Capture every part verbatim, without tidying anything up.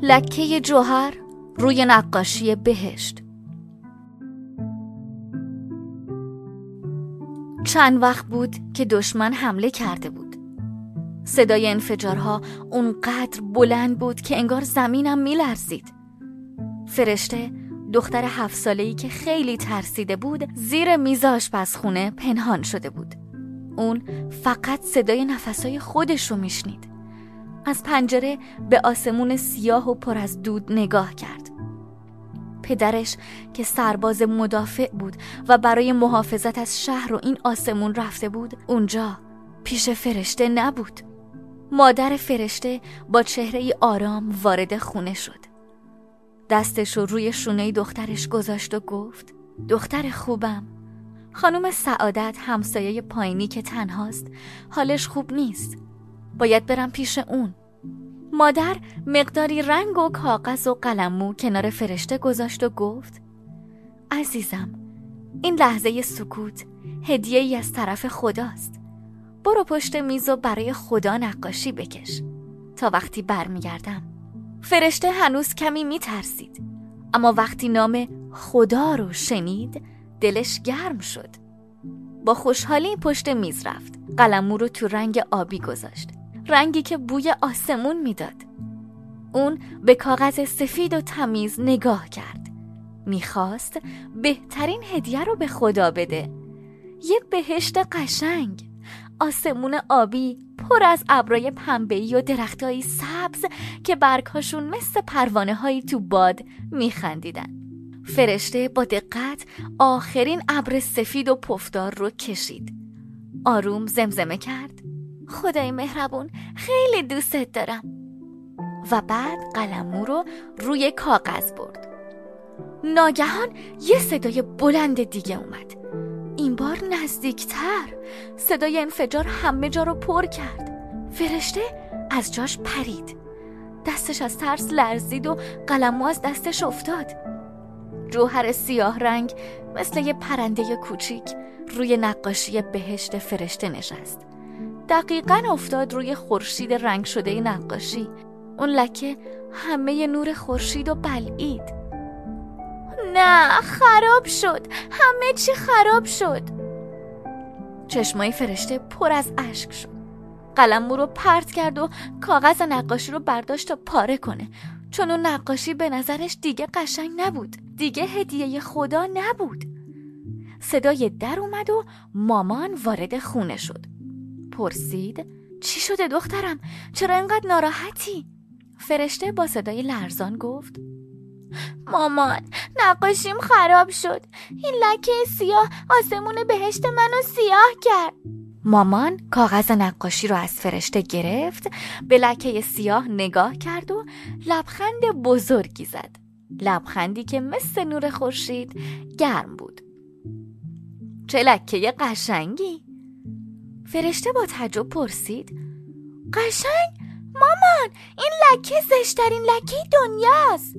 لکه جوهر روی نقاشی بهشت. چند وقت بود که دشمن حمله کرده بود. صدای انفجارها اونقدر بلند بود که انگار زمینم میلرزید. فرشته، دختر هفت ساله‌ای که خیلی ترسیده بود، زیر میز آشپزخونه پنهان شده بود. اون فقط صدای نفسای خودش رو میشنید. از پنجره به آسمون سیاه و پر از دود نگاه کرد. پدرش که سرباز مدافع بود و برای محافظت از شهر و این آسمون رفته بود، اونجا پیش فرشته نبود. مادر فرشته با چهره آرام وارد خونه شد. دستش رو روی شونه دخترش گذاشت و گفت: دختر خوبم، خانم سعادت همسایه پایینی که تنهاست حالش خوب نیست، باید برم پیش اون. مادر مقداری رنگ و کاغذ و قلمو کنار فرشته گذاشت و گفت: عزیزم، این لحظه سکوت هدیه‌ای از طرف خداست. برو پشت میز و برای خدا نقاشی بکش تا وقتی برمیگردم. فرشته هنوز کمی میترسید، اما وقتی نام خدا رو شنید دلش گرم شد. با خوشحالی پشت میز رفت. قلمو رو تو رنگ آبی گذاشت، رنگی که بوی آسمون میداد. اون به کاغذ سفید و تمیز نگاه کرد. میخواست بهترین هدیه رو به خدا بده. یه بهشت قشنگ، آسمون آبی پر از ابرای پنبه‌ای و درختایی سبز که برگ‌هاشون مثل پروانه‌هایی تو باد میخندیدن. فرشته با دقت آخرین ابر سفید و پفدار رو کشید. آروم زمزمه کرد: خدای مهربون، خیلی دوستت دارم. و بعد قلمو رو روی کاغذ برد. ناگهان یه صدای بلند دیگه اومد. این بار نزدیکتر. صدای انفجار همه جا رو پر کرد. فرشته از جاش پرید. دستش از ترس لرزید و قلمو از دستش افتاد. جوهر سیاه رنگ مثل یه پرنده کوچیک روی نقاشی بهشت فرشته نشست. دقیقاً افتاد روی خورشید رنگ شده نقاشی. اون لکه همه نور خورشید و بلعید. نه، خراب شد. همه چی خراب شد. چشمای فرشته پر از اشک شد. قلمو رو پرت کرد و کاغذ نقاشی رو برداشت تا پاره کنه، چون اون نقاشی به نظرش دیگه قشنگ نبود. دیگه هدیه خدا نبود. صدای در اومد و مامان وارد خونه شد. پرسید: چی شده دخترم؟ چرا اینقدر ناراحتی؟ فرشته با صدای لرزان گفت: مامان، نقاشیم خراب شد. این لکه سیاه آسمون بهشت منو سیاه کرد. مامان کاغذ نقاشی رو از فرشته گرفت، به لکه سیاه نگاه کرد و لبخند بزرگی زد. لبخندی که مثل نور خورشید گرم بود. چه لکه قشنگی؟ فرشته با تعجب پرسید: قشنگ؟ مامان، این لکه زشترین لکه دنیاست.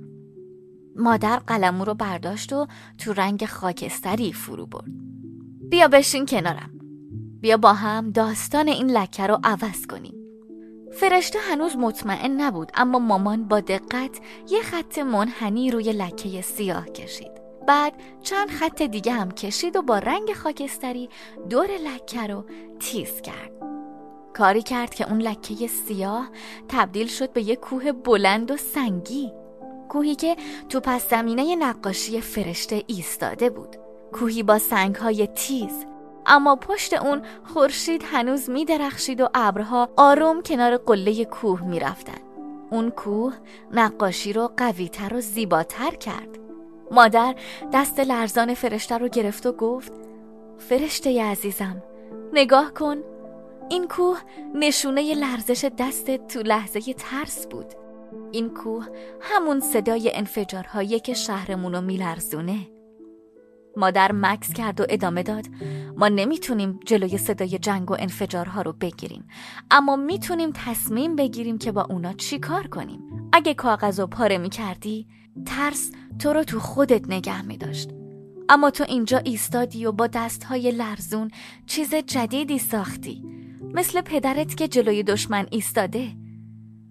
مادر قلمو رو برداشت و تو رنگ خاکستری فرو برد. بیا بشین کنارم. بیا با هم داستان این لکه رو عوض کنیم. فرشته هنوز مطمئن نبود، اما مامان با دقت یه خط منحنی روی لکه سیاه کشید. بعد چند خط دیگه هم کشید و با رنگ خاکستری دور لکه رو تیز کرد. کاری کرد که اون لکه سیاه تبدیل شد به یه کوه بلند و سنگی. کوهی که تو پس زمینه نقاشی فرشته ایستاده بود. کوهی با سنگ‌های تیز، اما پشت اون خورشید هنوز می درخشید و ابرها آروم کنار قله کوه می رفتن. اون کوه نقاشی رو قوی‌تر و زیباتر کرد. مادر دست لرزان فرشته رو گرفت و گفت: فرشته عزیزم، نگاه کن. این کوه نشونه لرزش دستت تو لحظه ترس بود. این کوه همون صدای انفجارهایی که شهرمونو میلرزونه. مادر مکث کرد و ادامه داد: ما نمیتونیم جلوی صدای جنگ و انفجارها رو بگیریم، اما میتونیم تصمیم بگیریم که با اونا چی کار کنیم. اگه کاغذ رو پاره میکردی، ترس تو رو تو خودت نگه میداشت، اما تو اینجا ایستادی و با دستهای لرزون چیز جدیدی ساختی، مثل پدرت که جلوی دشمن ایستاده.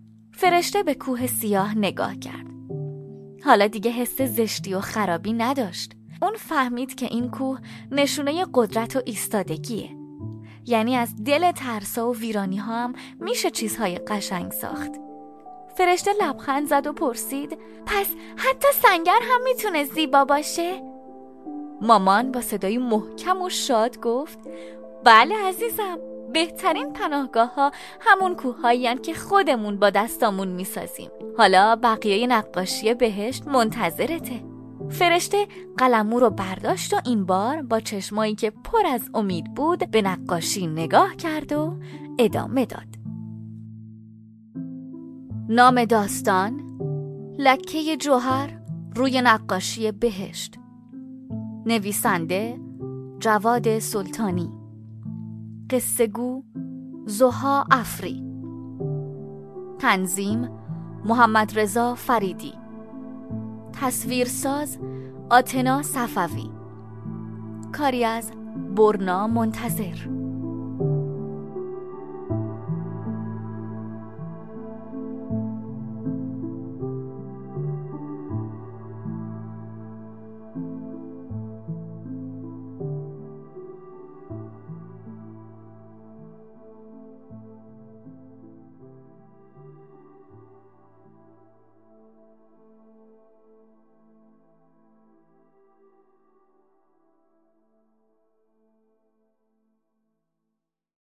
فرشته به کوه سیاه نگاه کرد. حالا دیگه حس زشتی و خرابی نداشت. اون فهمید که این کوه نشونه قدرت و ایستادگیه. یعنی از دل ترسا و ویرانی ها هم میشه چیزهای قشنگ ساخت. فرشته لبخند زد و پرسید: پس حتی سنگر هم میتونه زیبا باشه؟ مامان با صدای محکم و شاد گفت: بله عزیزم، بهترین پناهگاه ها همون کوه هایی که خودمون با دستامون میسازیم. حالا بقیه نقاشی بهشت منتظرته. فرشته قلمو رو برداشت و این بار با چشمایی که پر از امید بود به نقاشی نگاه کرد و ادامه داد. نام داستان: لکه جوهر روی نقاشی بهشت. نویسنده: جواد سلطانی. قصه گو: زها افری. تنظیم: محمد رضا فریدی. تصویرساز: آتنا صفوی. کاری از برنا منتظر.